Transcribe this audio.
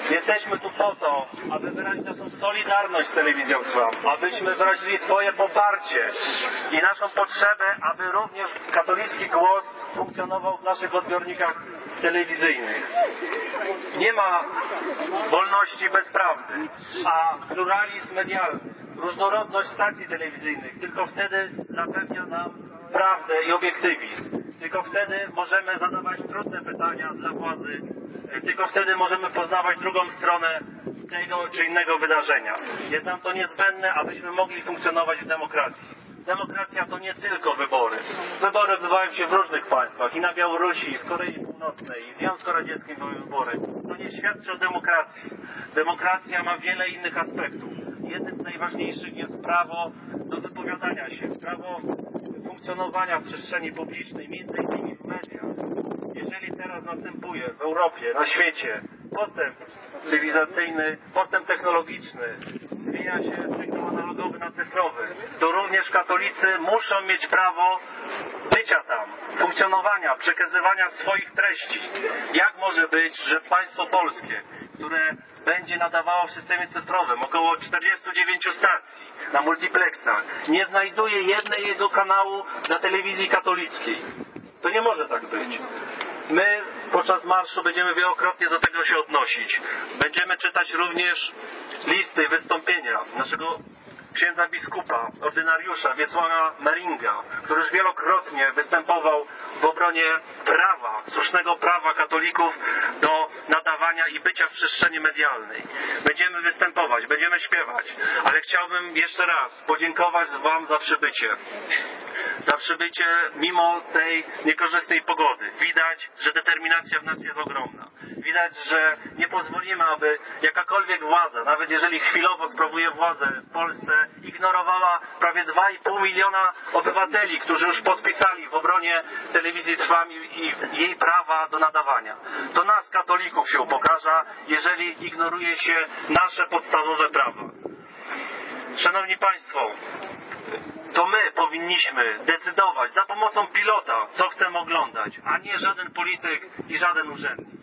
Jesteśmy tu po to, aby wyrazić naszą solidarność z telewizją Trwam, abyśmy wyrazili swoje poparcie i naszą potrzebę, aby również katolicki głos funkcjonował w naszych odbiornikach telewizyjnych. Nie ma wolności bez prawdy, a pluralizm medialny, różnorodność stacji telewizyjnych tylko wtedy zapewnia nam prawdę i obiektywizm. Tylko wtedy możemy zadawać trudne pytania dla władzy. Tylko wtedy możemy poznawać drugą stronę tego czy innego wydarzenia. Jest nam to niezbędne, abyśmy mogli funkcjonować w demokracji. Demokracja to nie tylko wybory. Wybory odbywają się w różnych państwach. I na Białorusi, i w Korei Północnej, i w Związku Radzieckim były wybory. To nie świadczy o demokracji. Demokracja ma wiele innych aspektów. Jednym z najważniejszych jest prawo do wypowiadania się, prawo funkcjonowania w przestrzeni publicznej, między innymi w mediach. Jeżeli teraz następuje w Europie, na świecie postęp cywilizacyjny, postęp technologiczny, zmienia się z sygnał analogowy na cyfrowy, to również katolicy muszą mieć prawo bycia tam, funkcjonowania, przekazywania swoich treści. Jak może być, że państwo polskie, które będzie nadawało w systemie cyfrowym około 49 stacji na multiplexach, nie znajduje jednego kanału na telewizji katolickiej? To nie może tak być. My podczas marszu będziemy wielokrotnie do tego się odnosić. Będziemy czytać również listy, wystąpienia naszego księdza biskupa, ordynariusza Wiesława Meringa, który już wielokrotnie występował w obronie prawa, słusznego prawa katolików do nadawania i bycia w przestrzeni medialnej. Będziemy występować, będziemy śpiewać, ale chciałbym jeszcze raz podziękować Wam za przybycie. Za przybycie mimo tej niekorzystnej pogody. Widać, że determinacja w nas jest ogromna. Widać, że nie pozwolimy, aby jakakolwiek władza, nawet jeżeli chwilowo sprawuje władzę w Polsce, ignorowała prawie 2,5 miliona obywateli, którzy już podpisali w obronie telewizji Trwam i jej prawa do nadawania. To nas, katolików, się upokarza, jeżeli ignoruje się nasze podstawowe prawa. Szanowni Państwo, to my powinniśmy decydować za pomocą pilota, co chcemy oglądać, a nie żaden polityk i żaden urzędnik.